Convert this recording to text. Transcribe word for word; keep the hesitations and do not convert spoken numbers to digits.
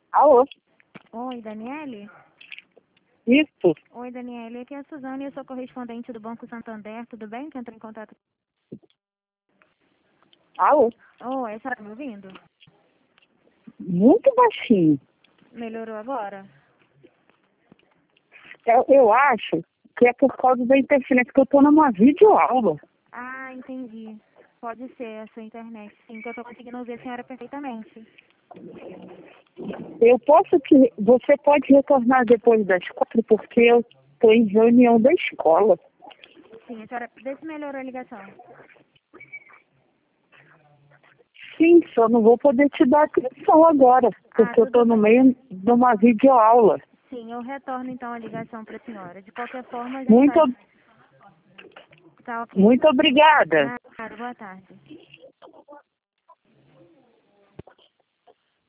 Alô? Oi, Daniele? Isso? Oi, Daniele. Aqui é a Suzane, eu sou correspondente do Banco Santander. Tudo bem? Que entrou em contato. Alô? Oi, a senhora tá me ouvindo? Muito baixinho. Melhorou agora? Eu, eu acho que é por causa da interferência que eu tô numa videoaula. Ah, entendi. Pode ser a sua internet, sim, que eu tô conseguindo ouvir a senhora perfeitamente. Eu posso que... Você pode retornar depois das quatro, porque eu tô em reunião da escola. Sim, a senhora... Vê se melhorou a ligação. Sim, só não vou poder te dar atenção agora, porque Ah, eu tô tudo no bem. meio de uma videoaula. Sim, eu retorno então a ligação para a senhora. De qualquer forma, a gente Muito, vai... Tá ok. muito obrigada. Nada, boa tarde.